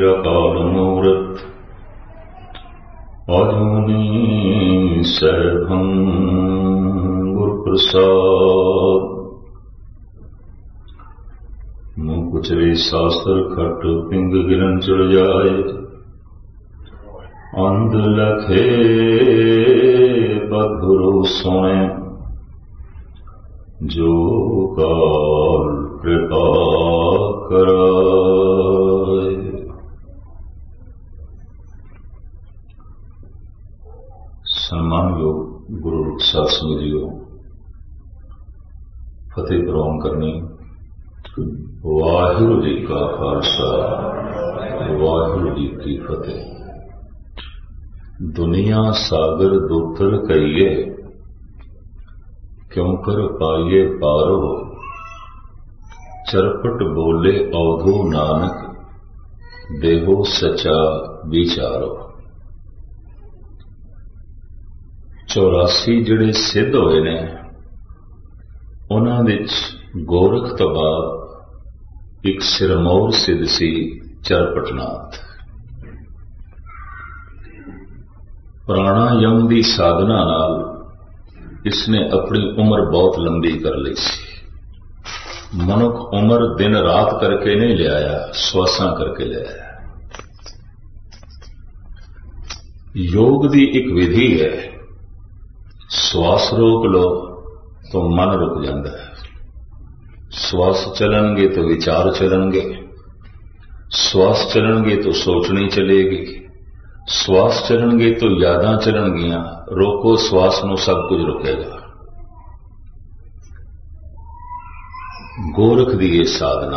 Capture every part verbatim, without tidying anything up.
ਅਕਾਲ ਮੂਰਤ ਆਜੂਨੀ ਸੈਭੰ ਗੁਰ ਪ੍ਰਸਾਦ। ਮੂੰ ਕੁਚਰੇ ਸਾਸਤਰ ਖਟ ਪਿੰਗ ਗਿਰਨ ਚੜ ਜਾਏ, ਅੰਧ ਲਖੇ ਬਧੁਰੂ ਸੋਣੇ, ਜੋ ਕਾਲ कृपा कराए। सम्मानयोग गुरु साध संगत जीओ, फतेह प्रवान करनी। वाहिगुरू जी का खालसा, वाहिगुरू जी की फतेह। दुनिया सागर दुतर कहिए, क्यों कर पाइए पारो, चरपट बोले अवधो नानक, देहो सचा विचारो। चौरासी जिहड़े सिद्ध होए ने, उन्हां विच गोरख तो बाद एक सिरमौर सिद्ध सी चरपटनाथ। प्राणायाम की साधना नाल इसने अपनी उम्र बहुत लंबी कर ली सी। मनुख उम्र दिन रात करके नहीं ले आया, श्वासां करके ले आया। योग की एक विधि है, श्वास रोक लो तो मन रुक जाता है, श्वास चलणगे तो विचार चलणगे, श्वास चलणगे तो सोचनी चलेगी, श्वास चलणगे तो यादां चलणगियां। रोको श्वास नूं, सब कुछ रुकेगा। गोरख की यह साधना,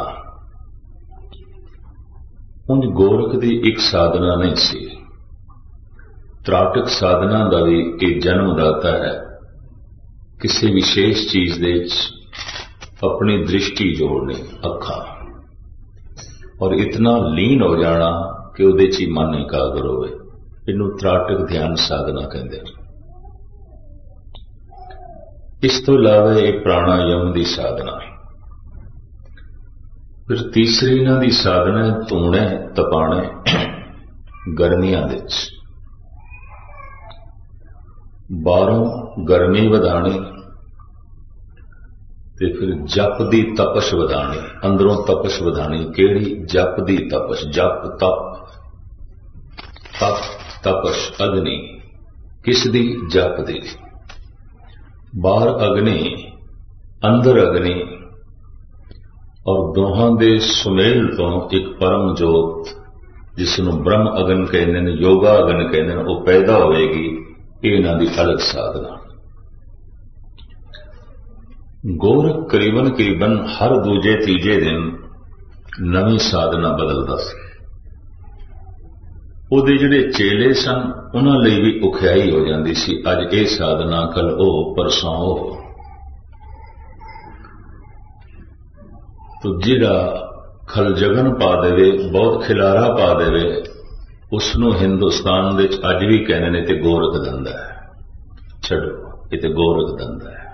उंज गोरख की एक साधना नहीं सी। त्राटक साधना का भी एक जन्मदाता है। किसी विशेष चीज दे अपनी दृष्टि जोड़नी, अखा, और इतना लीन हो जाना कि उहदे च ही मन एकाग्र होवे। इनू त्राटक ध्यान साधना कहते हैं। इस तो इलावा एक प्राणायाम की साधना। फिर तीसरी इन्हां दी साधना है धूणे तपाणे गर्मियां दे विच। बाहरों गर्मी वधाणी ते फिर जप दी तपश वधाणी, अंदरों तपश वधाणी। केड़ी? जप दी तपश। जप तप, तप तपश, अग्नि। किस दी? जप दी। बाहर अग्नि, अंदर अग्नि, और दोहां दे सुमेल तो एक परम जोत जिसनों ब्रह्म अगन कहते हैं, योगा अगन कहते हैं, वह पैदा होएगी। ये इन्हां दी अलग साधना। गोरख करीबन करीबन हर दूजे तीजे दिन नवी साधना बदलता सी। उहदे जिहड़े चेले सन उन्हां लई भी उखियाई हो जाती सी। अज ये साधना, कल ओ, परसों ओ। तो जिहड़ा खलजगन पा देवे, बहुत खिलारा पा देवे, उसनों हिंदुस्तान दे अज भी कहने ने ते गोरख धंधा है। छड़ो, ये ते गोरख धंधा है।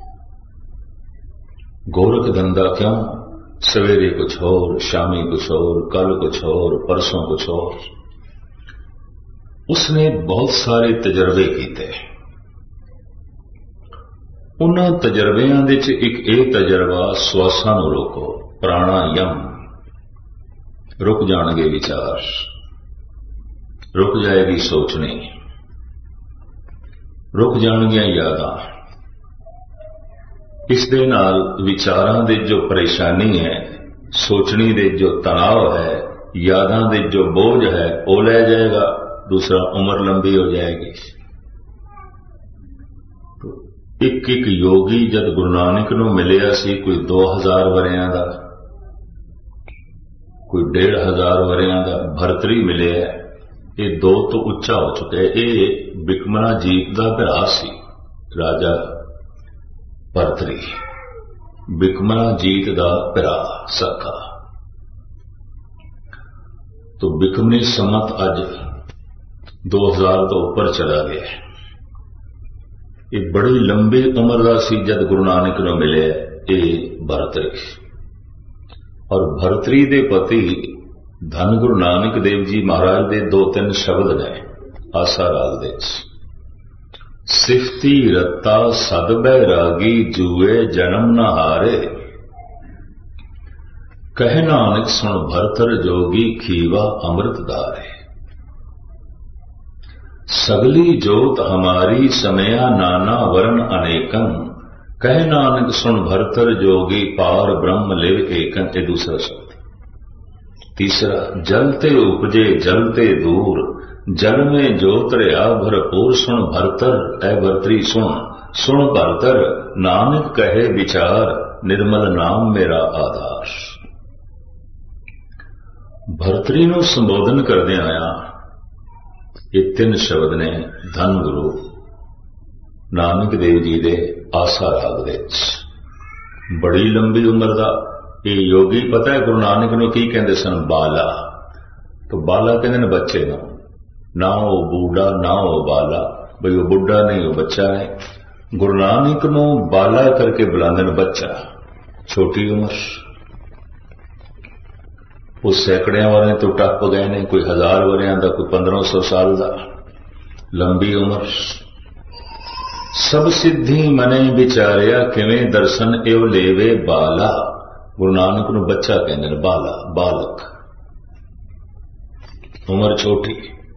गोरख धंधा क्यों? सवेरे कुछ और, शामी कुछ और, कल कुछ और, परसों कुछ और। उसने बहुत सारे तजर्बे किए। उन्हां तजर्बियां दे च एक ये तजर्बा, श्वासां नूं रोको, प्राणायाम। रुक जाणगे विचार, रुक जाएगी सोचनी, रुक जाणगियां यादां। इस दे नाल विचारां दे जो परेशानी है, सोचनी दे जो तनाव है, यादां दे जो बोझ है, वो लै जाएगा। दूसरा, उम्र लंबी हो जाएगी। एक एक योगी जब गुरु नानक नूं मिलिया सी, कोई दो हजार वरियां दा, कोई डेढ़ हजार वरियां दा भरतरी मिले। ये दो तो उच्चा हो चुका है। ये बिकमना जीत का भरा सी, राजा भरतरी, बिकमना जीत का भरा सखा। तो बिकमनी समत अज दो हजार तो ऊपर चला गया। ये बड़ी लंबी उम्र का सी जद गुरु नानक नूं मिले ये भरतरी। और भरतरी दे पति ਧੰਨ ਗੁਰੂ ਨਾਨਕ ਦੇਵ ਜੀ ਮਹਾਰਾਜ ਦੇ ਦੋ ਤਿੰਨ ਸ਼ਬਦ ਨੇ ਆਸਾ ਰਾਗ ਦੇ ਵਿੱਚ। ਸਿਫਤੀ ਰੱਤਾ ਸਦ ਬੈਰਾਗੀ ਜੂਏ ਜਨਮ ਨ ਹਾਰੇ, ਕਹਿ ਨਾਨਕ ਸੁਣ ਭਰਤਰ ਜੋਗੀ ਖੀਵਾ ਅੰਮ੍ਰਿਤ ਧਾਰੇ। सगली जोत हमारी समया नाना वरण अनेकन, कह नानक सुन भरतर जोगी पार ब्रह्म लिव एकन। ये दूसरा शब्द। तीसरा, जलते उपजे जलते दूर, जल में जोत रहा भरपूर। सुन भरतर ऐ भरतरी सुन, सुन भरतर नानक कहे विचार, निर्मल नाम मेरा आधार। भरतरी नूं संबोधन करदे आया ये तीन शब्द ने धन गुरु नानक देव जी दे आसा राग दे। बड़ी लंबी उम्र का ये योगी, पता है गुरु नानक नूं की कहंदे सन? बाला। तो बाला कहंदे ने बच्चे नूं, ना वो बूढ़ा ना वो बाला, बई वो बुढ़ा नहीं वो बच्चा है। गुरु नानक नूं बाला करके बुलांदे ने बच्चा, छोटी उम्र। वो सैकड़ियां वरियां तो टप गए ने, कोई हजार वरियां का, कोई पंद्रह सौ साल का, लंबी उम्र। सब सिद्धि मने विचारिया, किवें दर्शन एव लेवे बाला। गुरु नानक नूं बच्चा कहंदे ने, बाला, बालक, उम्र छोटी।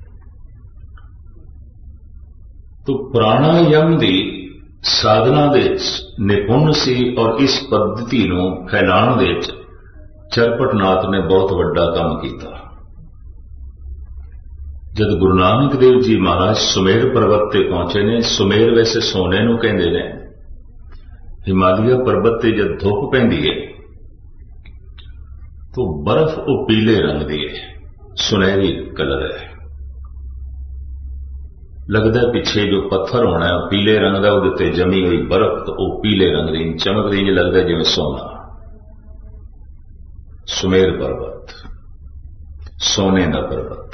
तो प्राणायाम दी साधना दे निपुण सी और इस पद्धति नूं फैलाण दे चरपटनाथ ने बहुत वड्डा काम किया। जब गुरु नानक देव जी महाराज सुमेर पर्वत ते पहुंचे ने, सुमेर वैसे सोने नूं कहंदे ने, हिमालय पर्वत ते जब धुप पैंदी है तो बर्फ वो पीले रंग दी है, सुनहरी कलर है। लगता है पिछे जो पत्थर होना है पीले रंग का, उहदे जमी हुई बर्फ तो वह पीले रंग की चमक दी, लगता है जिवें सोना। सुमेर पर्वत, सोने का पर्वत।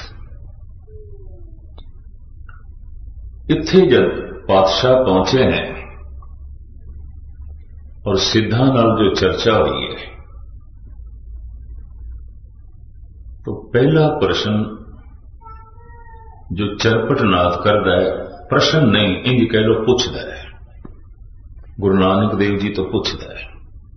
इत्थे जब पातशाह पहुंचे हैं और सिद्धा नाल जो चर्चा हुई है, तो पहला प्रश्न जो चरपटनाथ करता है, प्रश्न नहीं इंज कह लो पूछता है। गुरु नानक देव जी तो पूछता है।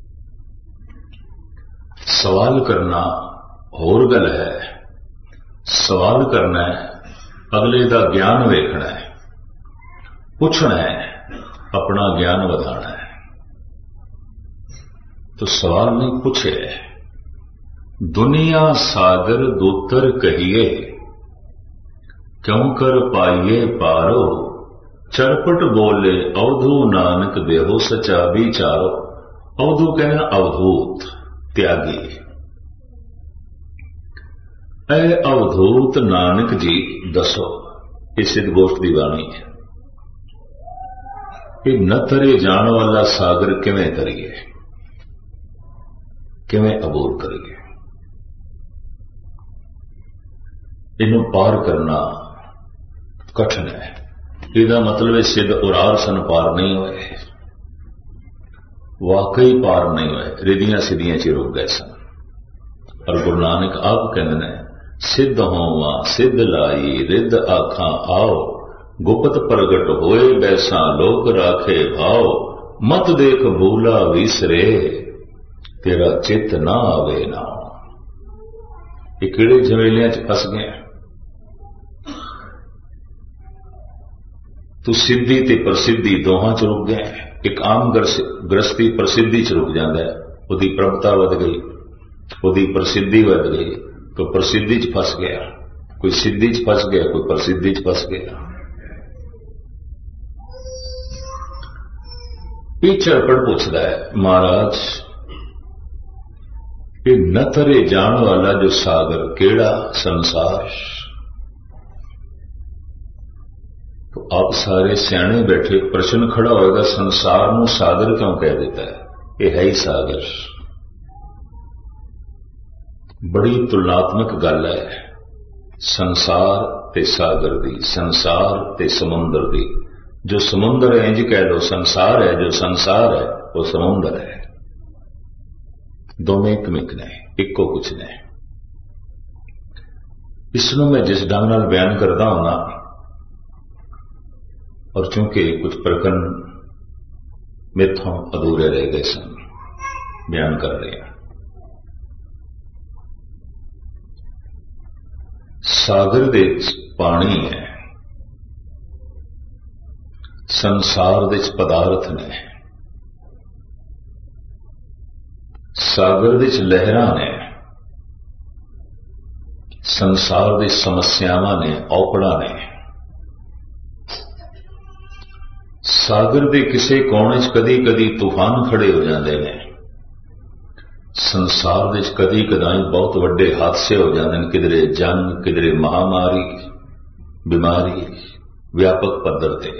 सवाल करना होर गल है, सवाल करना है अगले का ज्ञान वेखना है, पूछना है अपना ज्ञान वधाना है। तो सवाल नहीं पूछे, दुनिया सागर दूतर कहिए, क्यों कर पाइए पारो। चरपट बोले अवधू नानक देहो सचा विचारो। अवधू कहना अवधूत, त्यागी। ऐ अवधूत नानक जी दसो, ये सिद्ध गोष्ठ की बाणी है। ये न तरे जान वाला सागर किवें तरीए, किवें अबूर करिए। इनू पार करना कठिन है। इसका मतलब है सिद्ध उरार सन पार नहीं हुए, वाकई पार नहीं हुए, रिदियां सिद्धियां च रुक गए सन। और गुरु नानक आप कहते हैं, सिद्ध होवा सिद्ध लाई रिद आखा आओ, गुप्त प्रगट होए बैसा लोक राखे भाव। मत देख भूला विसरे, तेरा चित ना आवे ना। ये किड़े झमेलियां च फस गए। तू सिद्धि ते प्रसिद्धि दोहां च रुक गए। एक आम गृहस्थी प्रसिद्धि च रुक जाता है, उसकी प्रभुता वध गई, उसकी प्रसिद्धि वध गई, तो प्रसिद्धि च फस गया। कोई सिद्धि च फस गया, कोई प्रसिद्धि च फस गया। ये चरपट पूछता है, महाराज ये न तरे जान वाला जो सागर केड़ा संसार। तो आप सारे सियाने बैठे, प्रश्न खड़ा होगा, संसार नूं सागर क्यों कह देता है? ये है ही सागर। बड़ी तुलनात्मक गल है संसार ते सागर दी, संसार ते समुंदर दी। जो समुंदर है इंज कह लो संसार है, जो संसार है वो समुंदर है। दोवें एक मिक ने, इको कुछ ने। इसनों मैं जिस ढंग नाल बयान करता हूं, और चूंकि कुछ प्रकरण मेथों अधूरे रह गए सन, बयान कर रहे हैं। सागर दे पानी है, संसार दे पदार्थ ने, सागर दे लहरां ने, संसार दी समस्यावां ने, औकड़ां ने। सागर दे किसे कोने च कदी कदी तूफान खड़े हो जाते हैं। संसार दे कदी कदाई बहुत वड्डे हादसे हो जाते हैं, किधरे जंग, किधरे महामारी, बीमारी व्यापक पद्धर ते।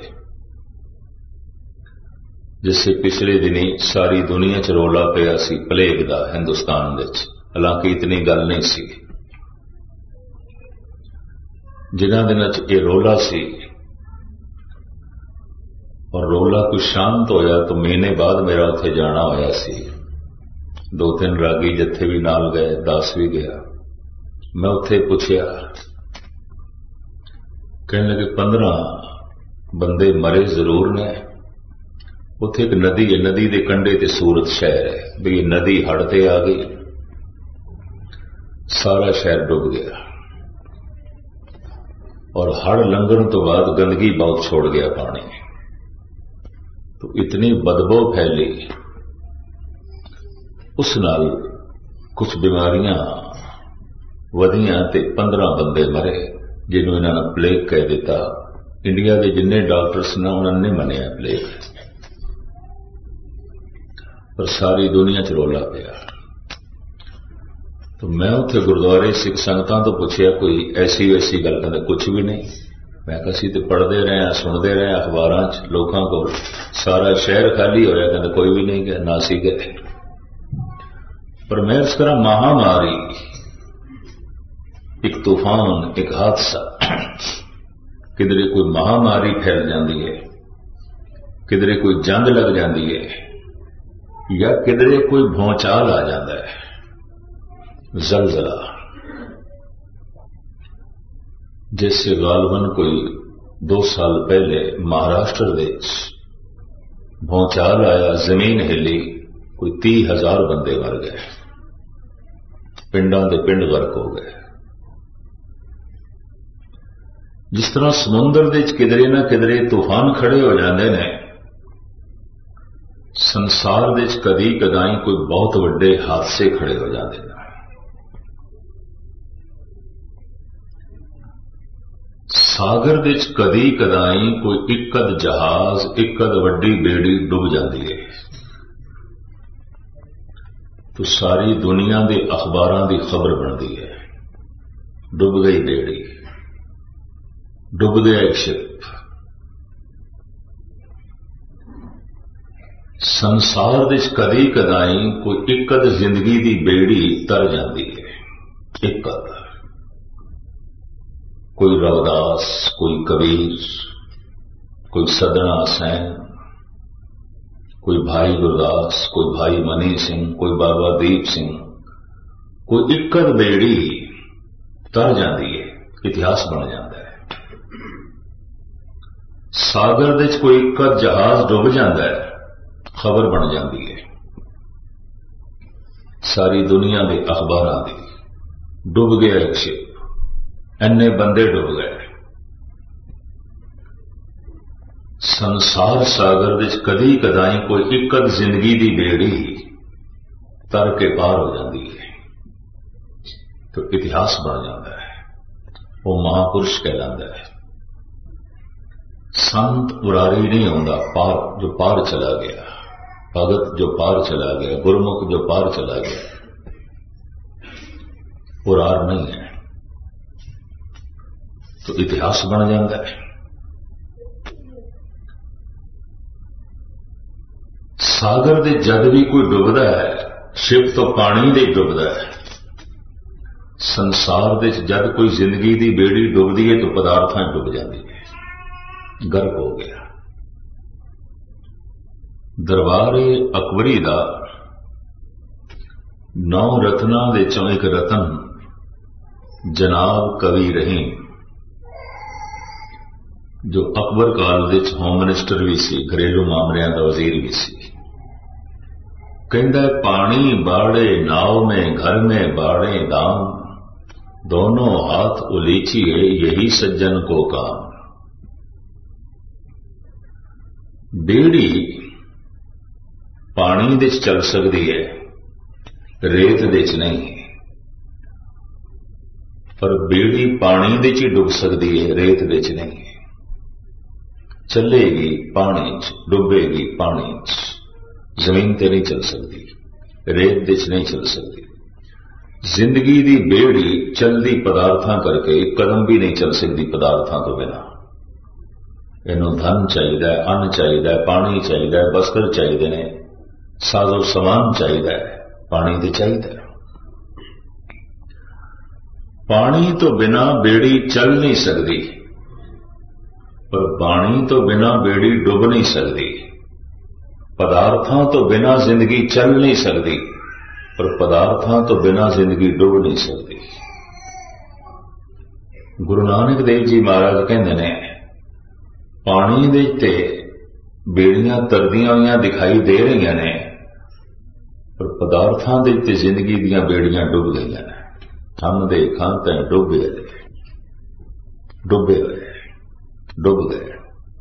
जिससे पिछले दिनी सारी दुनिया च रौला पिया सी प्लेग दा हिंदुस्तान विच, हालांकि इतनी गल नहीं सी। जिन्हां दिनां च ये रौला सी और रौला कुछ शांत होया तो महीने बाद मेरा उत्थे जाना होया सी। दो तीन रागी जत्थे भी नाल गए, दास भी गया। मैं उत्थे पुछया, कहने लगे पंद्रह बंदे मरे जरूर ने। उत्थे एक नदी है, नदी के कंढे ते सूरत शहर है, भी ये नदी हड़ ते आ गई, सारा शहर डूब गया। और हड़ लंघन तो बाद गंदगी बहुत छोड़ गया पानी, तो इतनी बदबू फैली, उस नाल कुछ बीमारियां वधियां ते पंद्रह बंदे मरे, जिन्होंने इन्होंने प्लेग कह दिता। इंडिया के जिन्ने डॉक्टर्स ने उन्होंने नहीं मनिया प्लेग, पर सारी दुनिया च रौला पिया। तो मैं उत्थे गुरुद्वारे सिख संगतां तो पूछया कोई ऐसी वैसी गल, कहते कुछ भी नहीं। मैं कहा सी तो पढ़ते रहे, सुनते रहे अखबारां च, लोगों को सारा शहर खाली होया, कहते कोई भी नहीं गया, ना सी गए। पर मैं इस तरह महामारी, एक तूफान, एक हादसा, किधरे कोई महामारी फैल जाती है, किधरे कोई जंग लग जाती है, या किधरे कोई भौचाल आ जाता है, जलजला। जैसे गालबन कोई दो साल पहले महाराष्ट्र देश भौचाल आया, जमीन हिली, कोई तीह हजार बंदे मर गए, पिंडां दे पिंड गर्क हो गए। जिस तरह समुद्र दे किधरे ना किधरे तूफान खड़े हो जाते हैं, संसार दे कदी कदाई कोई बहुत वड्डे हादसे खड़े हो जाते हैं। सागर दे कदी कदाई कोई इकद जहाज, इकद वड्डी बेड़ी डुब जाती है, तो सारी दुनिया के अखबारां की खबर बनती है, डुब गई बेड़ी, डुब गया एक शिप। संसार दे कदी कदाई कोई इकद जिंदगी की बेड़ी तर जाती है, इकद। कोई रविदास, कोई कबीर, कोई सदना सैन, कोई भाई गुरदास, कोई भाई मनी सिंह, कोई बाबा दीप सिंह, कोई इकद बेड़ी तर जाती है, इतिहास बन जाता है। सागर दे कोई इकद जहाज डुब जाता है, खबर बन जाती है सारी दुनिया के अखबारां दी। डुब गया एक शिप, इन्ने बंदे डुब गए। संसार सागर दे कदी कदाई कोई इकद जिंदगी की बेड़ी तर के पार हो जाती है, तो इतिहास बन जाता है, वो महापुरुष कहलाता है। संत उरारी नहीं होता, पार जो पार चला गया, भगत जो पार चला गया, गुरमुख जो पार चला गया, उरार नहीं है, तो इतिहास बन जाता है। सागर दे जद भी कोई डुबदा है, शिप तो पानी दे डुबदा है। संसार दे जद कोई जिंदगी की बेड़ी डुबदी है, तो पदार्थां डुब जाती है, गर्क हो गया। दरबार अकबरी दा नौ रत्नां दे चों एक रतन जनाब कवि रहीम जो अकबर काल विच होम मिनिस्टर भी सी, घरेलू मामलियां दा वजीर भी सी, कहंदा पानी बाड़े नाव में घर में बाड़े दाम, दोनों हाथ उलीचिए यही सज्जन को काम। बेड़ी पानी दे च चल सकती है, रेत दे च नहीं, पर बेड़ी पानी दे च डुब सकती है, रेत दे च नहीं। चलेगी पानी च, डुबेगी पानी च, जमीन ते नहीं चल सकती, रेत दे च नहीं चल सकती। जिंदगी दी बेड़ी चलदी पदार्थां करके एक कदम भी नहीं चल सकती पदार्थां तो बिना। इनू धन चाहिए, अन्न चाहिए, पानी चाहिए, वस्त्र चाहिए ने, साजो समान चाहिए, पानी तो चाहिए। पानी तो बिना बेड़ी चल नहीं सकती, पर पानी तो बिना बेड़ी डुब नहीं सकती। पदार्थां तो बिना जिंदगी चल नहीं सकती, पर पदार्थां तो बिना जिंदगी डुब नहीं सकती। गुरु नानक देव जी महाराज कहते ने पानी दे ते बेड़ियां तरदियां हुई दिखाई दे रही ने, पर पदार्थां दे ते जिंदगी दियां बेड़ियां डुब गई ने। हम दे खां डुबे डुबे हुए डुब गए।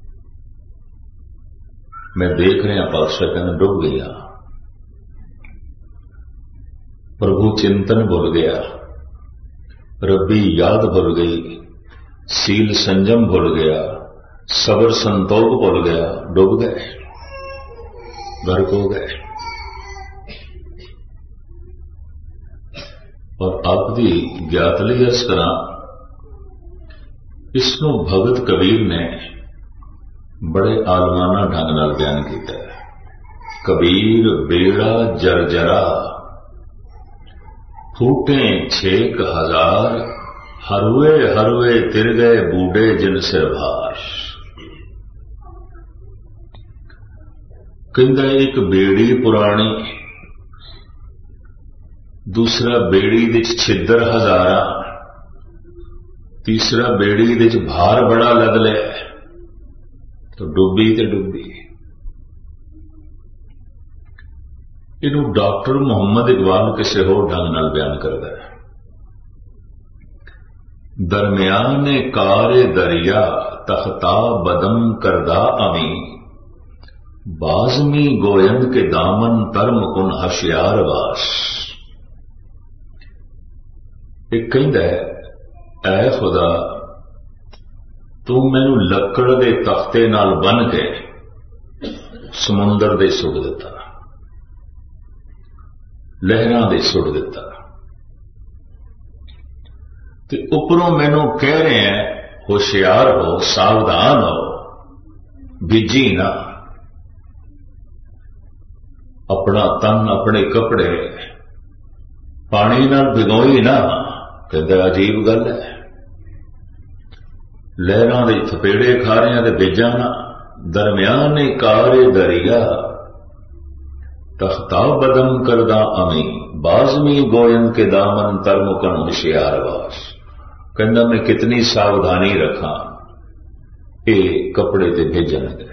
मैं देख रहा पातशाह कहने डुब गया। प्रभु चिंतन भूल गया, रब्बी याद भूल गई, सील संजम भूल गया, सबर संतोख भूल गया, डूब गए, गर्क हो गए। और आपकी ज्ञात लई अर्ज करा, इसनों भगत कबीर ने बड़े आलमाना ढंग नाल बयान किया है। कबीर बेड़ा जरजरा, फूटे छेक हजार, हरुए हरुए तिर गए बूढ़े जिन सिर भार। कहंदा एक बेड़ी पुरानी, दूसरा बेड़ी विच छिद्र हजारा, तीसरा बेड़ी विच भार बड़ा लद लिया, तो डुबी ते डुबी। इनू डॉक्टर मुहम्मद इकबाल किसी होर ढंग नाल बयान करता है। दरमियाने कारे दरिया, तख्ता बदम करदा अमी, बाजमी गोयंद के दामन तरम कुन हशियार वास। एक कहंदा है, ऐ खुदा तू मैनू लकड़ दे तख्ते नाल बन के समुंदर दे सुट दिता, लहरां दे सुट दिता, ते उपरों मैनू कह रहे हैं होशियार हो, सावधान हो, भिजी ना। अपना तन अपने कपड़े पानी नाल भिगोई ना। कहता अजीब गल है, लहरां दे थपेड़े खा रहे हैं ते बेजा ना। दरमियाने कारे दरिया, तख्ता बदम करदा अमी, बाजमी गोयन के दामन तरमुकन होशियार वास। कहता मैं कितनी सावधानी रखा, ये कपड़े ते भेजन गए।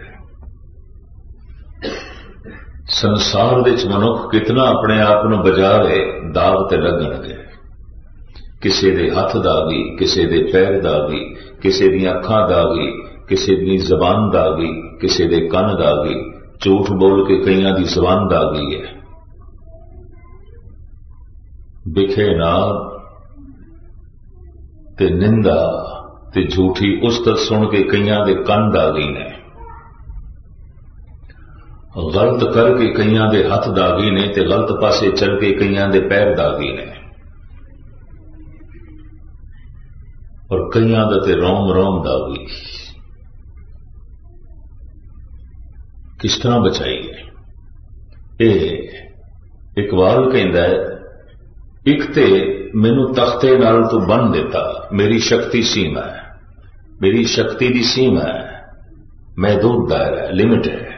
संसार दे च मनुख कितना अपने आप नूं बचावे, दाग ते लगन गए। किसी दे हथ दागी, किसी दे पैर दागी, किसी दी अखां दागी, किसी दी जबान दागी, किसी दे कन दागी, झूठ बोल के कईयां दी जबान दागी है। बिखे नाद ते निंदा ते झूठी उस्तत सुन के कईयां दे कन दागी ने। गलत करके कईयां दे हथ दागी ने ते गलत पासे चल के कईयां दे पैर दागी ने। और कईयां दा ते रोम रोम दागी। किस तरह बचाइए? ये इकबाल कहंदा है, एक ते मैनू तख्ते नाल तू बन देता, मेरी शक्ति सीमा है, मेरी शक्ति की सीमा है, महदूद दायरा है, लिमिट है,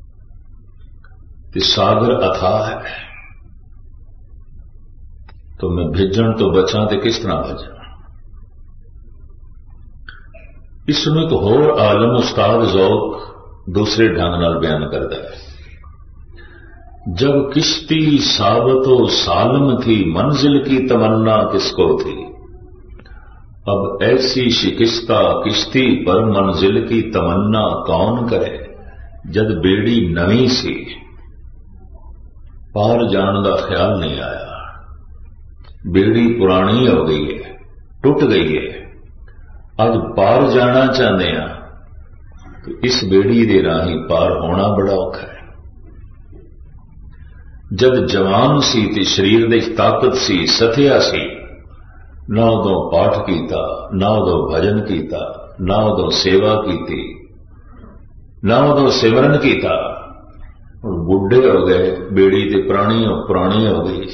ते सागर अथाह है। तो मैं भिजन तो बचा तो किस तरह बचा? इसमें एक होर आलम उस्ताद ज़ौक़ दूसरे ढंग नाल बयान करता है। जब किश्ती साबतो सालम थी, मंजिल की तमन्ना किसको थी। अब ऐसी शिकस्ता किश्ती पर मंजिल की तमन्ना कौन करे। जद बेड़ी नवी सी, पार जाने का ख्याल नहीं आया। बेड़ी पुरानी हो गई है, टुट गई है, अज पार जाना चाहते हैं तो इस बेड़ी दे राही पार होना बड़ा औखा है। जद जवान सी ते शरीर दे ताकत सी, सथिया सी, ना उदों पाठ कीता, ना उदों भजन कीता, ना उदों सेवा कीती, ना उदों सिमरन कीता। और बुढ़े हो गए, बेड़ी ते पुरानी हो पुरानी हो गई,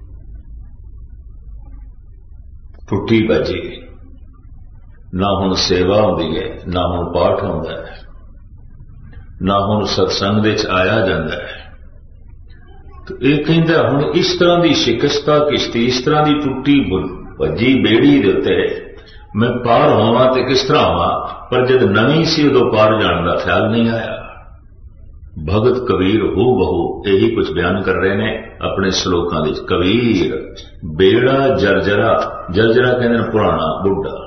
टुटी भजी, ना हुण सेवा होंदी है, ना हुण पाठ होंदा है, ना हुण सत्संग दे च आया जांदा है। तो यह कहता हुण इस तरह की शिकस्ता किश्ती, इस तरह की टुटी भजी बेड़ी दे उत्ते मैं पार होवां ते किस तरह होवां। पर जब नवी सी उदों पार जाने का ख्याल नहीं आया। भगत कबीर हू बहू यही कुछ बयान कर रहे हैं अपने श्लोकां विच। कबीर बेड़ा जर्जरा, जर्जरा कहते हैं पुराना बुढ़ा,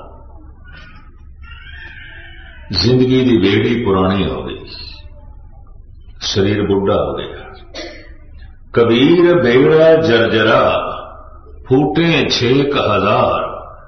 जिंदगी की बेड़ी पुरानी हो गई, शरीर बुढ़ा हो गया। कबीर बेड़ा जर्जरा, फूटे छेक हजार।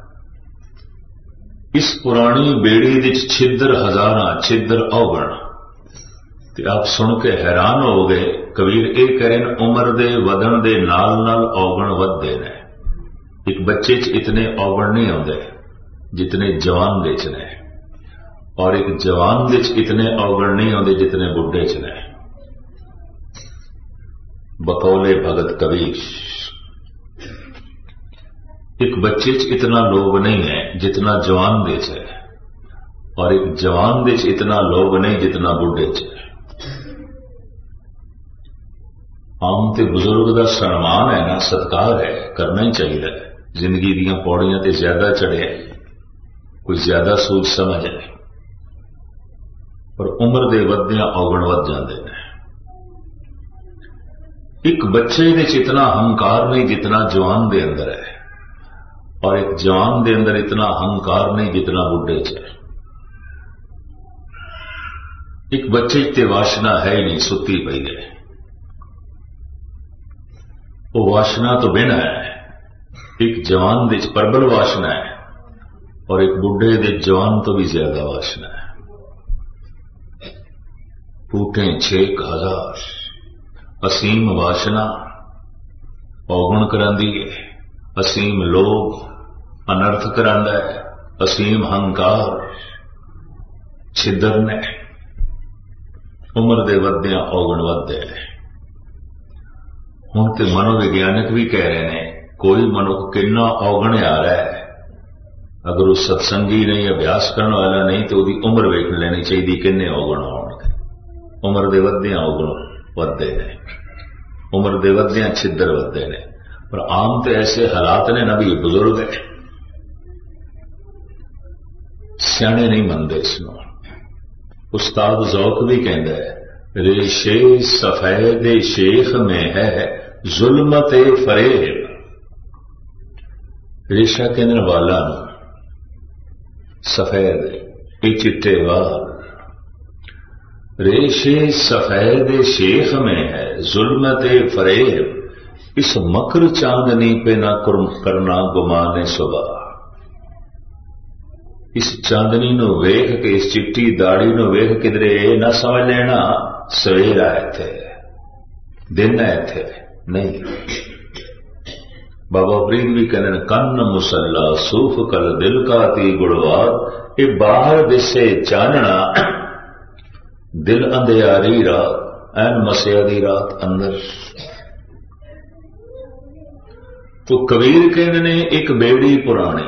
इस पुरानी बेड़ी विच छिद्र हजारां, छिद्र औगण। ते आप सुन के हैरान हो गए। कबीर ये कह रहे हैं उम्र दे वधण दे नाल नाल औगण वधदे ने। एक बच्चे च इतने औगण नहीं आउंदे जितने जवान दे च ने, और एक जवान दे च इतने औगण नहीं आउंदे जितने बुढ़े च ने। बकौले भगत कबीर, एक बच्चे च इतना लोभ नहीं है जितना जवान दे च है, और एक जवान दे च इतना लोभ नहीं जितना बुढ़े च है। आम ते बुजुर्ग का सम्मान है ना, सत्कार है, करना ही चाहिए। जिंदगी दीयां पौड़ियां ते ज्यादा चढ़े, कोई ज्यादा सोच समझ है, पर उम्र दे वधियां औगण वध जाते हैं। एक बच्चे दे च इतना हंकार नहीं जितना जवान दे अंदर है, और एक जवान दे अंदर इतना हंकार नहीं जितना बुढ़े च है। एक बच्चे ते वासना है ही नहीं, सुती पई है, वो वासना तो बिना है। एक जवान दे च प्रबल वासना है, और एक बुढ़े दे जवान तो भी ज्यादा वासना है। फूटे छेक हजार, असीम वासना औगुण करांदी है, असीम लोभ अनर्थ करांदा है, असीम हंकार छिद्र ने। उम्र दे वधियां औगुण वधदे है। हुण ते मनोविग्यानक भी कह रहे हैं कोई मनुख किन्ना औगण आ रहा है, अगर वो सत्संगी नहीं, अभ्यास करने वाला नहीं, तो उसकी उम्र वेख लेनी चाहिए किन्ने औगण आउणगे। उम्र दे वधियां औगण वधदे ने, उम्र दे वधियां छिद्र वधदे ने। पर आम तो ऐसे हालात ने ना भी बुजुर्ग है, सियाणे नहीं मनते इसनूं। उस्ताद ज़ौक़ भी कहता है रेशे सफेद शेख में है जुल्मत फरेब। रेशा कहने वाला सफेद ये चिट्टे वाल, रेशे सफेद शेख में है जुल्मत फरेब। इस मकर चांदनी पे ना करना गुमाने सुबह। इस चांदनी नु वेख के, इस चिट्टी दाड़ी नु वेख किधरे ना समझ लेना सवेरा इत्थे, दिन है इत्थे नहीं। बाबा फरीद भी कहते हैं कन्न मुसल्ला सूफ कल दिल का ती गुड़वाद। ये बाहर दिसे चानना, दिल अंधियारी रात, ऐन मसिया दी रात अंदर। तो कबीर कहते ने एक बेड़ी पुरानी,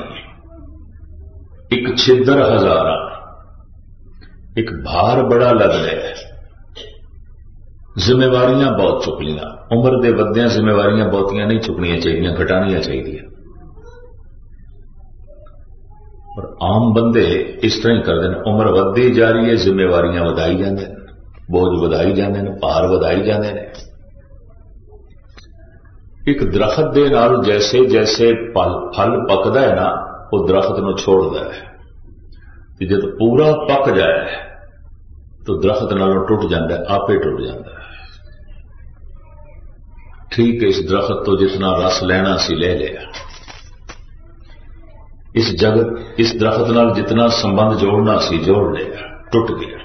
एक छिद्र हजारा, एक भार बड़ा लग रहा है, जिम्मेवारियां बहुत चुक लिया। उम्र दे वधियां जिम्मेवारियां बहुतियां नहीं चुकनियां चाहिए, घटानियां चाहिए। पर आम बंदे इस तरह ही करते हैं। उम्र वधदी जा रही है, जिम्मेवारियां वधाई जाते हैं, बोझ वधाई जाते हैं, भार वधाई जाते हैं। एक दरखत दे नाल जैसे जैसे फल फल पकदा है ना, वो दरखत नूं छोड़दा है, ते जब पूरा पक जाए तो दरखत नालों टुट जाता है, आपे टुट जाता है। ठीक है, इस दरखत तो जितना रस लेना सी ले लिया, इस जगत इस दरखत नाल जितना संबंध जोड़ना सी जोड़ लिया, टुट गया।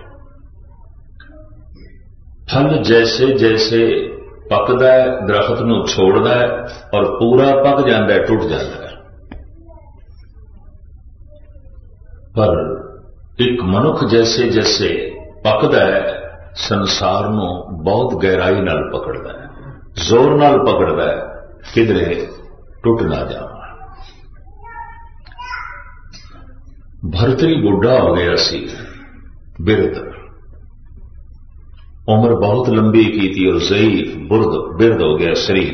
फल जैसे जैसे पकदा है दरखत नूं छोड़दा है, और पूरा पक जाता है, टुट जाता है। पर एक मनुख जैसे जैसे पकदा है, संसार नूं बहुत गहराई नाल पकड़दा है, जोर नाल पकड़दा है, किधरे टुट ना जावा। भरतरी बुढ़ा हो गया सी, बिरद, उम्र बहुत लंबी की थी, और ज़ईफ बुर्द बिरद हो गया शरीर।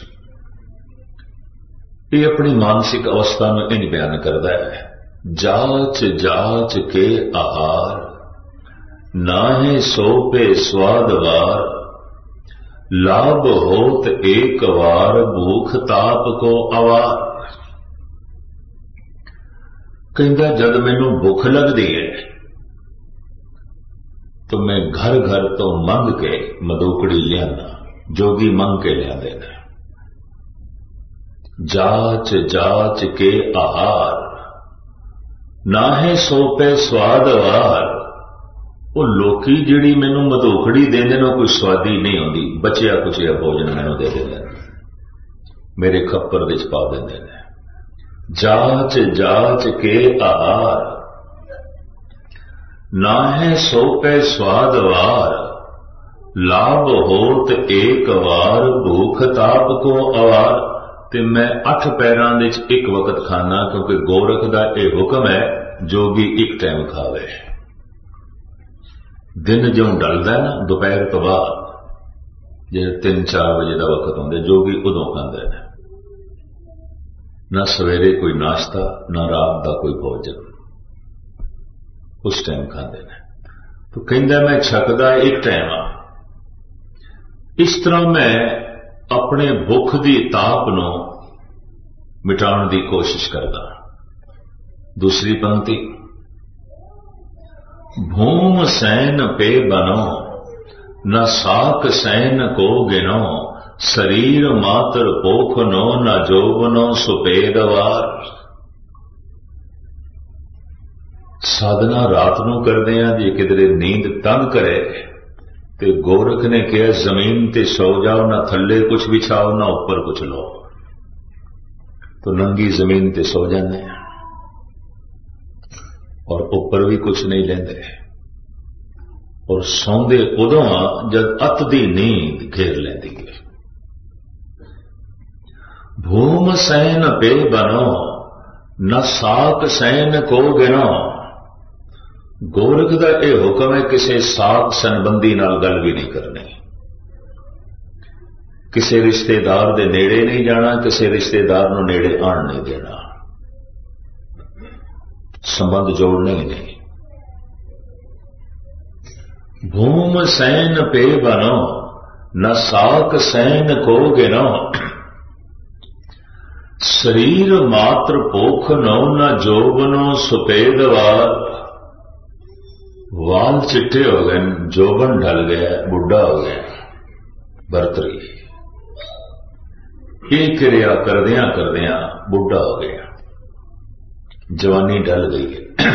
ये अपनी मानसिक अवस्था में इन बयान करता है, जाच जाच के आहार, नाहे सोपे स्वादवार, लाभ होत एक वार, भूख ताप को अवार। कहता जद मैनू भुख लगती है तो मैं घर घर तो मंग के मदूकड़ी लियाना, जोगी मंग के लिया देना। जाच जाच के आहार, नाहे सोपे स्वादवार। वो लोकी जिहड़ी मैनू मदूकड़ी देंदे ने कोई स्वादी नहीं आती, बचिया कुचिया भोजन मैनू दे देंदे, मेरे खप्पर विच पा देंदे ने। जाच जाच के आहार, नाहे सोपे स्वादवार, लाभ होत एक वार, भूख ताप को अवार। ते मैं अठ पैरां दे विच एक वक्त खाना, क्योंकि गोरख दा यह हुक्म है जोगी एक टाइम खावे। दिन जो ढलदा है ना, दोपहर तो बाद जे तीन चार बजे का वक्त आंदा, जोगी उदों खांदे ने। ना सवेरे कोई नाश्ता, ना रात का कोई भोजन, उस टाइम खाते हैं। तो कहता मैं छकदा एक टाइम आ। इस तरह मैं अपने भुख की ताप नूं मिटाने की कोशिश करदा। दूसरी पंक्ति, भूम सैन पे बनो, न साक सैन को गिनो, शरीर मात्र पोख नो, न जोबनो सुपेदवार। साधना रात नूं करदे हां, जे किधरे नींद तंग करे ते गोरख ने कहा जमीन ते सो जाओ, ना थल्ले कुछ बिछाओ, ना ऊपर कुछ लो। तो नंगी जमीन ते सो जाने और ऊपर भी कुछ नहीं लेंदे, और सौंदे उदों जद अत दी नींद घेर लेंदी है। भूम सैन पे बनो, न साक सैन को गिनो। गोरख का यह हुक्म है किसी साक संबंधी नाल गल भी नहीं करनी, किसी रिश्तेदार दे नेड़े नहीं जाना, किसी रिश्तेदार नूं नेड़े आण नहीं देना, संबंध जोड़ने ही नहीं। भूम सैन पे बनो, न साक सैन को गिनो, शरीर मात्र पोख नो, न जोबनो सुपेदवार। वाल चिट्टे हो गए, जोबन ढल गया, बुढ़ा हो गया, भरतरी। ये क्रिया करदिया करदिया बुढ़ा हो गया, जवानी ढल गई है।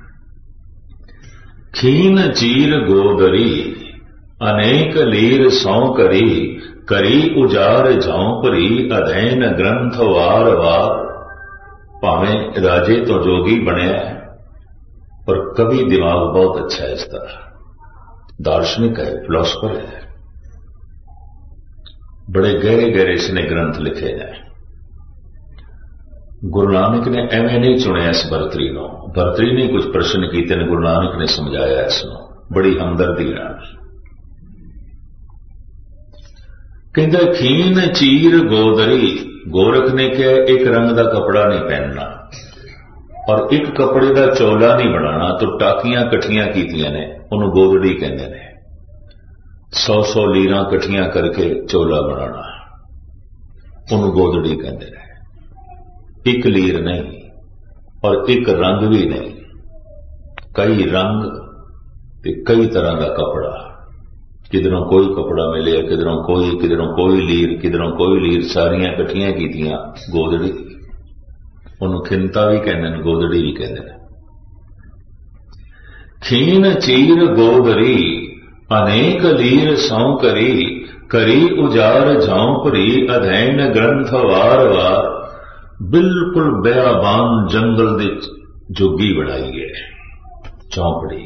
खीन चीर गोदरी, अनेक लीर सौ करी, करी उजार झोंपरी, अधैन ग्रंथ वार वार। भावें राजे तो जोगी बनया, पर कवि दिमाग बहुत अच्छा है इसका, दार्शनिक है, फिलोसफर है, बड़े गहरे गहरे इसने ग्रंथ लिखे हैं। गुरु नानक ने एवं नहीं चुनिया इस भरतरी नूं, भरतरी ने कुछ प्रश्न किए ने गुरु नानक ने समझाया इसनूं बड़ी हमदर्दी नाल। कहता खीन चीर गोदरी, गोरख ने कहा एक रंग का कपड़ा नहीं पहनना, और एक कपड़े का चोला नहीं बनाना तो टाकियां कट्ठियां कीतियां ने उन्होंने गोदड़ी कहते हैं। सौ सौ लीरां कट्ठियां करके चोला बनाना उन्होंने गोदड़ी कहते हैं। एक लीर नहीं और एक रंग भी नहीं, कई रंग ते कई तरह का कपड़ा, किधरों कोई कपड़ा मिले, किधरों कोई, किधरों कोई लीर, किधरों कोई लीर, सारियां कट्ठियां कीतियां गोदड़ी। उन्होंने खिंता भी कहते हैं, गोदड़ी भी कहते हैं। खीन चीर गोदरी अनेक लीर सौ करी, करी उजार झौंपरी अधैन ग्रंथ वार वार। बिल्कुल बेआबान जंगल दे जोगी बनाई है झौंपड़ी।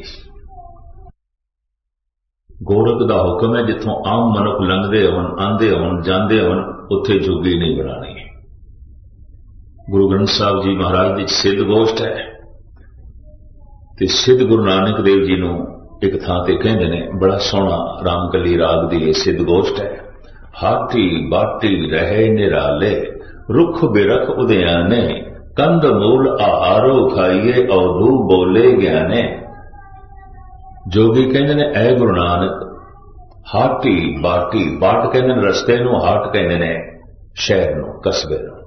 गोरख का हुक्म है जिथों आम मनुख लंघते होन, आंदे होन, जांदे होन, उत्थे जोगी नहीं बनानी। गुरु ग्रंथ साहब जी महाराज की सिद्ध गोष्ठ है ते सिद्ध गुरु नानक देव जी नूं एक थां ते कहंदे ने, बड़ा सोहना रामकली राग दी सिद्ध गोष्ठ है। हाथी बाटी रहे निराले, रुख बिरख उद्याने, कंद मूल आहारो खाइए औधू बोले ज्ञाने। जोगी कहते ने, ऐ गुरु नानक, हाटी बाटी, बाट कहते ने रस्ते नूं, हाट कहते ने शहर नूं, कस्बे नूं।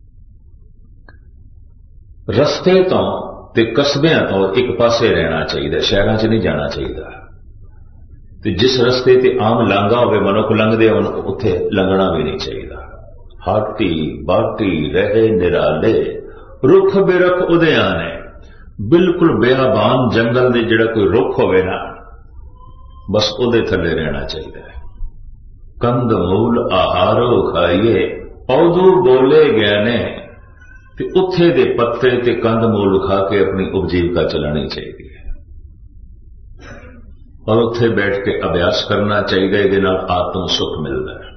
रस्ते तो ते कस्बियां तो एक पासे रहना चाहिए, शहरों च नहीं जाना चाहिए। ते जिस रस्ते ते आम लांघा होवे, मनुख लंघदे होण, उत्थे लंघना भी नहीं चाहिए। हाटी बाटी रहे निराले, रुख बिरख उद्याने। बिल्कुल बेआबान जंगल दे जिहड़ा कोई रुख होवे ना, बस उहदे थल्ले रहना चाहिए। कंद मूल आहारो खाइए औधू बोले ज्ञाने। ते उत्थे दे पत्ते ते कंद मूल खा के अपनी उपजीविका चलानी चाहिए और उत्थे बैठ के अभ्यास करना चाहिए, इहदे नाल आत्म सुख मिलता है।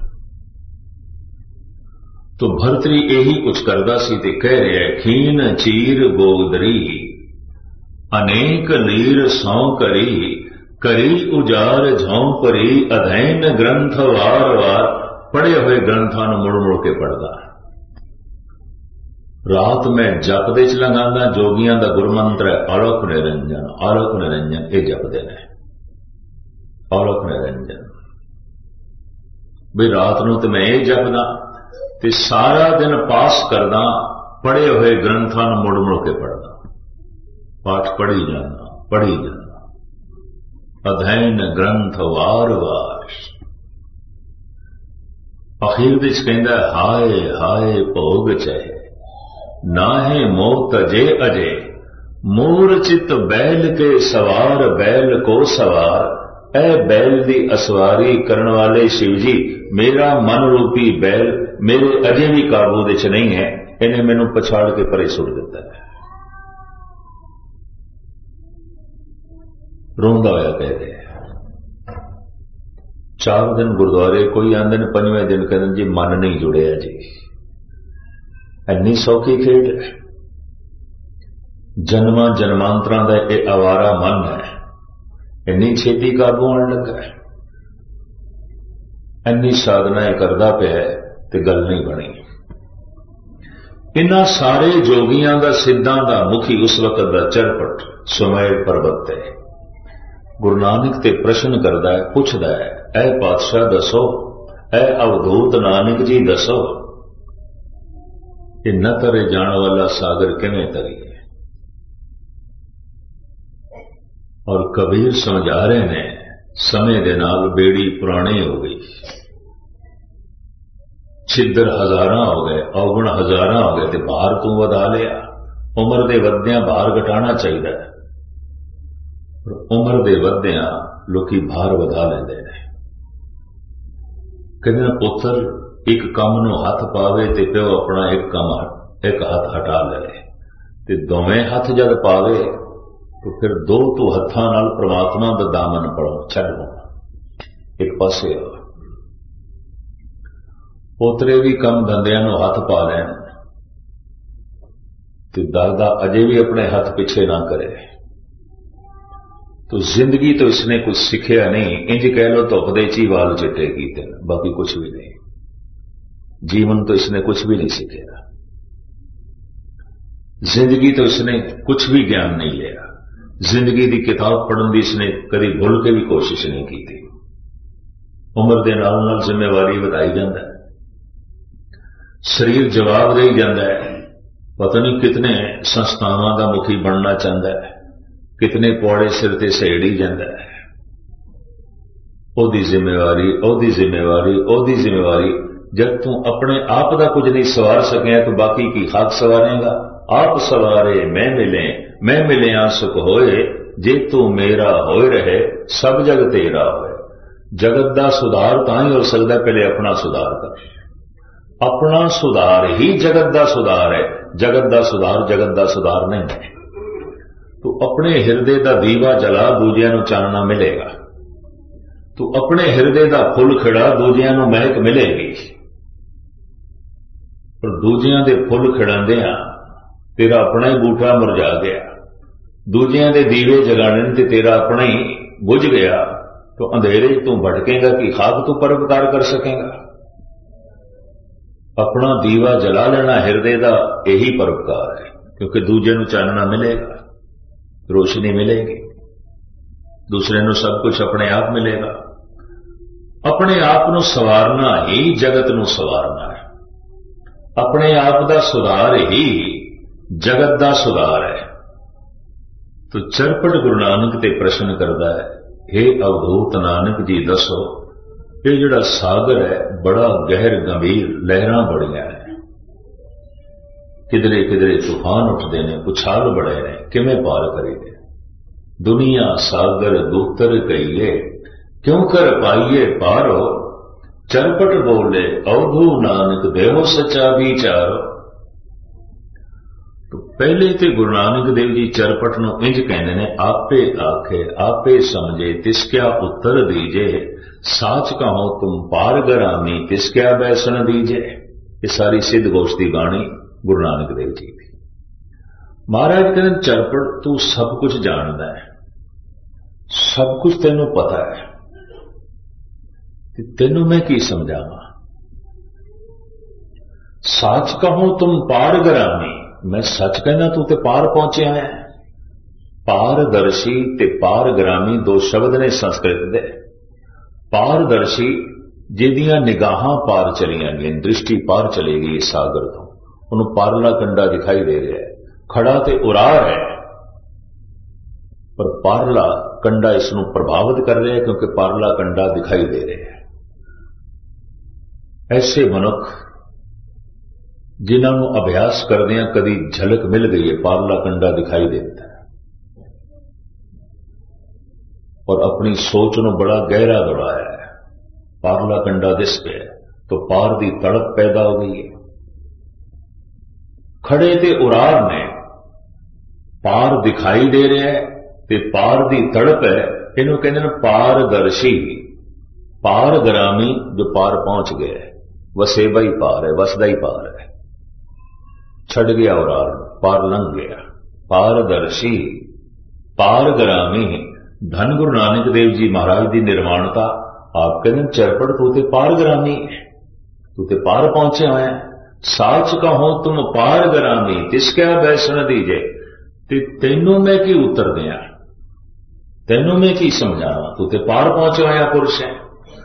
तो भरतरी यही कुछ करदा सी ते कह रहा है, खीन चीर गोदरी अनेक लीर सौ करी, करी उजार झौंपरी अधैन ग्रंथ वार वार। पढ़े हुए ग्रंथां नूं मुड़ मुड़ के पढ़दा, रात में जपदे च लंघांदा। जोगियां दा गुरमंत्र है आलोक निरंजन, आलोक निरंजन, ये जपदे ने आलोक निरंजन। भी रात नूं ते मैं ये जपदा ते सारा दिन पास करदा, पढ़े हुए ग्रंथां नूं मुड़ मुड़ के पढ़दा, पाठ पढ़ी जाना पढ़ी जाना। अधैन ग्रंथ वार वार। अखीर विच कहंदा, हाय हाय भोग चहे नाहे मोह तजे अजे, मूर्छित बैल के सवार बैल को सवार। ऐ बैल दी असवारी करन वाले शिव जी, मेरा मन रूपी बैल मेरे अजे भी काबू विच नहीं है, इन्हें मैनू पछाड़ के परे सुट दिता है। रोंदा होया कहते चार दिन गुरुद्वारे कोई आंदे ने, पंजवें दिन कहते जी मन नहीं जुड़िया जी। इन्नी सौखी खेड है, जन्मां जन्मांतरां दा यह आवारा मन है, इन्नी छेती काबू आने लगा है। इन्नी साधना करदा पिया ते गल नहीं बनी। इन्हां सारे जोगियां दा सिद्धां दा मुखी उस वक्त दा चरपट सुमेर पर्वत है। गुरु नानक ते प्रश्न करदा है, पुछदा है, ऐ पातशाह दसो, ऐ अवधूत नानक जी दसो, ये न तरे जाण वाला सागर किवें तरीए। और कबीर समझा रहे ने, समय दे नाल बेड़ी पुरानी हो गई, छिद्र हजारां हो गए, अवगुण हजारां हो गए, ते भार तू वधा लिया। उम्र दे वधिया भार घटाना चाहिए, उम्र दे वधिया लोकी भार वधा लेंदे ने। कहते पुत्र एक काम नूं हथ पावे ते प्यो अपना एक काम एक हाथ हटा ले, ते दोवें हाथ जद पावे तो फिर दो तो हत्थां नाल परमात्मा दा दामन पड़ो छड्डो एक पासे। पोतरे भी कम धंधियां नूं हथ पा लैण ते दादा अजे भी अपने हाथ पीछे ना करे, तो जिंदगी तो इसने कुछ सीखिया नहीं। इंज कह लो धुप दे ची वाल चिट्टे कीते, बाकी कुछ भी नहीं। जीवन तो इसने कुछ भी नहीं सीखेगा। जिंदगी तो इसने कुछ भी ज्ञान नहीं लिया, जिंदगी की किताब पढ़ने की इसने कभी भुल के भी कोशिश नहीं की थी। उम्र के नाल नाल जिम्मेवारी वधाई जाता है, शरीर जवाब दे जाता है, पता नहीं कितने संस्थावां का मुखी बनना चाहता है, कितने पौड़े सिर ते सहेड़ी जाता है। ओदी जिम्मेवारी ओदी जिम्मेवारी ओदी जिम्मेवारी जब तू अपने आप का कुछ नहीं सवार सके तो बाकी की खाक सवारेगा। आप सवारे मैं मिले मैं मिलिया सुख होए, जे तू मेरा होए रहे सब जग तेरा होए। जगत का सुधार तां ही हो सकता, पहले अपना सुधार कर। अपना सुधार ही जगत का सुधार है, जगत का सुधार जगत का सुधार नहीं है। तू अपने हिरदे का दीवा जला, दूजिया नूं चानना मिलेगा। तू अपने हिरदे का फुल खिड़ा, दूजिया नूं महक मिलेगी। पर दूजिया के फुल खिड़ांदियां तेरा अपना ही बूटा मुरझा गया, दूजिया के दीवे जगाने ते तेरा अपना ही बुझ गया, तो अंधेरे तू भटकेगा कि खाक तू परोपकार कर सकेगा। अपना दीवा जला लेना हिरदे का यही परोपकार है, क्योंकि दूजे नूं चानना मिलेगा, रोशनी मिलेगी, दूसरे नूं सब कुछ अपने आप मिलेगा। अपने आप नूं सवारना ही जगत नूं सवारना है, अपने आप का सुधार ही जगत का सुधार है। तो चरपट गुरु नानक ते प्रश्न करता है, हे अवधूत नानक जी दसो, ये जिहड़ा सागर है बड़ा गहर गंभीर, लहरां बड़ियां ने, किधरे किधरे तूफान उठते हैं, उछाल बड़े ने, किवें पार करीदे। दुनिया सागर दूतर कहिए, क्यों कर पाइए पारो, चरपट बोले अवधू नानक देहो सच्चा विचारो। तो पहले तो गुरु नानक देव जी चरपट नूं इंज कहंदे ने, आपे आखे आपे समझे तिसक्या उत्तर दीजे, साच कहो तुम पारगरामी तिसक्या बैसन दीजे। ये सारी सिद्ध गोष्ठी बाणी गुरु नानक देव जी की। महाराज कहते चरपट तू सब कुछ जानदा है, सब कुछ तेनों पता है, तेनों मैं की समझावा। साच कहो तुम पारगरामी, मैं सच कहना तू ते पार पहुंचे है। पारदर्शी ते पारग्रामी दो शब्द ने संस्कृत दे। पारदर्शी जिहदियां निगाहां पार चलियां गई, दृष्टि पार चलेगी इस सागर तो, उन्होंने पारला कंडा दिखाई दे रहा है, खड़ा ते उरार है, पर पारला कंडा इसनों प्रभावित कर रहा है, क्योंकि पारला कंडा दिखाई दे रहा है। ऐसे मनुख जिन्होंने अभ्यास करदियां कदी झलक मिल गई है, पारला कंडा दिखाई देता है, और अपनी सोच नूं बड़ा गहरा दौड़ाया है, पारला कंडा दिस गया तो पार की तड़प पैदा हो गई है। खड़े ते उरार ने, पार दिखाई दे रहा है ते पार की तड़प है, इन्हों कहते हैं पारदर्शी, पारग्रामी जो पार पहुंच गया है, वसेबा ही पार है, वसदा ही पार है, छड़ गया उरार, पार लंघ गया। पारदर्शी पारग्रामी, धन गुरु नानक देव जी महाराज की निर्माणता। आप कहते चरपट तू ते पारग्रामी है, तू ते पार पहुंचे हुए हैं। साच कहो तुम पारग्रामी तिसक्या बैसन दीजे, ते तेनों मैं की उत्तर दिया, तेनों मैं की समझावा, तू ते पार पहुंचे हुए पुरुष है।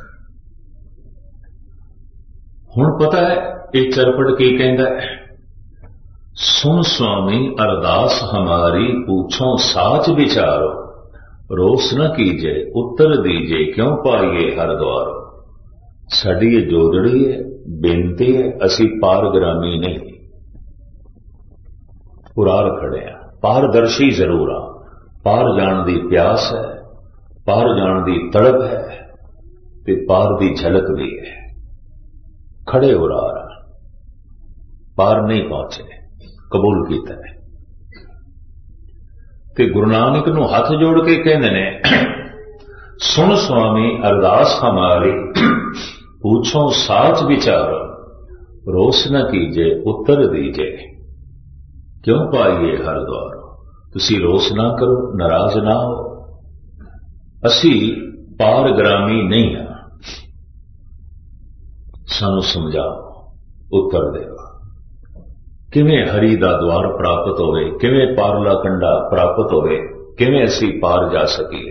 हुण पता है ये चरपट की कहता है, सुन स्वामी अरदास हमारी पूछो साच विचारो, रोस न कीजे उत्तर दीजे क्यों पाइए हर द्वारो। साडी ये जोदड़ी है, बेनती है, असी पारग्रामी नहीं, उरार खड़े हैं, पारदर्शी जरूर आ, पार जान दी प्यास है, पार जान दी तड़प है, ते पार दी झलक भी है। खड़े उरार पार नहीं पहुंचे, कबूल किया है। ते गुरु नानक नूं हथ जोड़ के कहंदे ने, सुन स्वामी अरदास हमारी पूछो साच विचारो, रोस न कीजे उत्तर दीजे क्यों पाइए हर द्वारो। तुसी रोस ना करो, नाराज ना हो, असी पारग्रामी नहीं हाँ, सानू समझाओ, उत्तर देओ। किवें हरि दा द्वार प्राप्त होवे, किवें पारला कंडा प्राप्त होवे, किवें असी पार जा सकीए।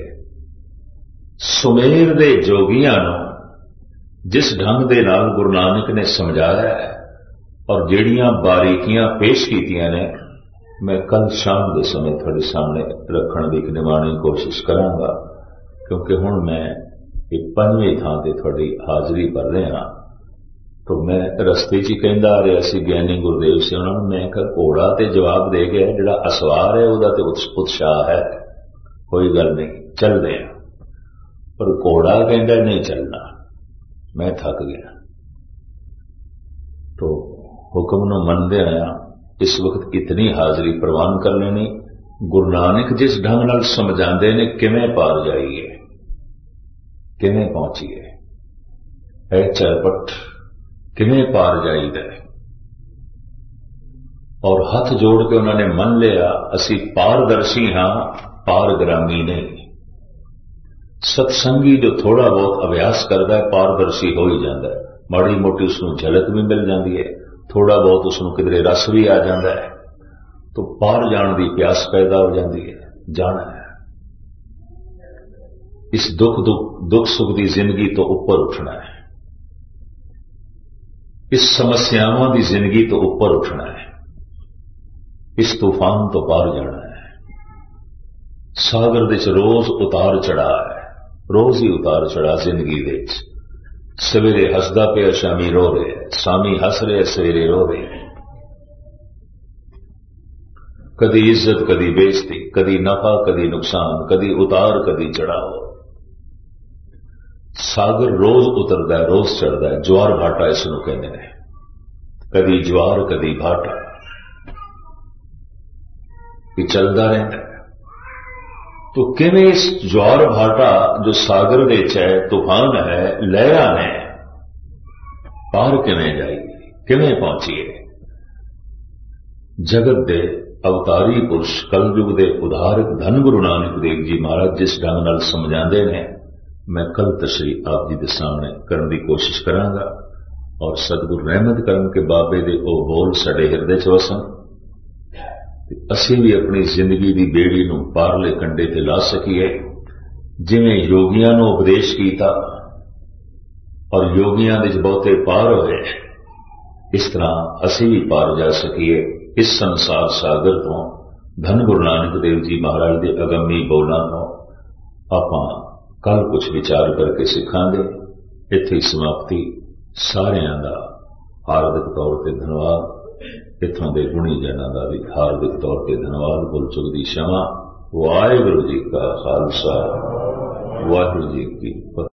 सुमेर दे जोगियां नूं जिस ढंग दे नाल गुरु नानक ने समझाया है और ਜਿਹੜੀਆਂ बारीकियां पेश कीतियां ने, मैं कल शाम के समय थोड़े सामने रखने की एक निमाणी कोशिश करांगा, क्योंकि हुण मैं एक पंजवीं थां ते थोड़ी हाजरी भर रहा। तो मैं रस्ते च कहंदा आ रहा सी ज्ञानी गुरदेव से उन्होंने, मैं कहा घोड़ा ते जवाब दे गया, जिहड़ा असवार है उहदा ते उत्साह है, कोई गल नहीं चलदे हैं, पर घोड़ा कहंदा नहीं चलना, मैं थक गया। तो हुक्म नूं मनदे आया इस वक्त इतनी हाजरी प्रवान कर लेनी। गुरु नानक जिस ढंग नाल समझाते ने किवें पार जाइए, किवें पहुंचीए, ऐ चरपट किवें पार जाईदा है। और हथ जोड़ के उन्होंने मन लिया असी पारदर्शी हाँ, पारग्रामी नहीं। सत्संगी जो थोड़ा बहुत अभ्यास करता है पारदर्शी हो ही जाता है, माड़ी मोटी उसनूं झलक भी मिल जाती है, थोड़ा बहुत उसनूं किधरे रस भी आ जाता है, तो पार जाण दी प्यास पैदा हो जाती है। जाना है इस दुख दुख दुख सुख की जिंदगी तो ऊपर उठना है, इस समस्यावां की जिंदगी तो ऊपर उठना है, इस तूफान तो पार जाना है। सागर दे च रोज उतार चढ़ा है, रोज ही उतार चढ़ा जिंदगी दे च। सवेरे हसदा पे शामी रो रहे, शामी हस रहे सवेरे रो रहे। कदी इज्जत कदी बेइज्जती, कदी नफा कदी नुकसान, कदी उतार कदी चढ़ाव। सागर रोज उतरदा है, रोज चढ़दा है, ज्वार भाटा इसनूं कहंदे ने, कदी ज्वार कदी भाटा, ये चलदा रहंदा है। तो किवें इस ज्वार भाटा जो सागर दे च है, तूफान है, लहरां ने, पार किवें जाईए, किवें पहुंचीए। जगत दे अवतारी पुरुष कलयुग दे उधारक धन गुरु नानक देव जी महाराज जिस ढंग नाल समझाते हैं, मैं कल तशरी आप जी के सामने करने की कोशिश करांगा। और सतगुरु रहमत करन के बाबे दे ओ बोल साडे हिरदे च वसन, असीं भी अपनी जिंदगी की बेड़ी नूं पारले कंडे ते ला सकीए। जिवें योगियां नूं उपदेश कीता और योगियां दे बहुते पार होए, इस तरह असीं भी पार जा सकीए इस संसार सागर तो। धन गुरु नानक देव जी महाराज के अगम्मी बोलों तो आपां कल कुछ विचार करके सिखांगे। इत्थे समाप्ति। सारियां दा हार्दिक तौर पर धन्यवाद। इत्थों के गुणी जनां दा भी हार्दिक तौर पर धन्यवाद। भुल चुक दी क्षमा। वाहिगुरू जी का खालसा, वाहिगुरू जी की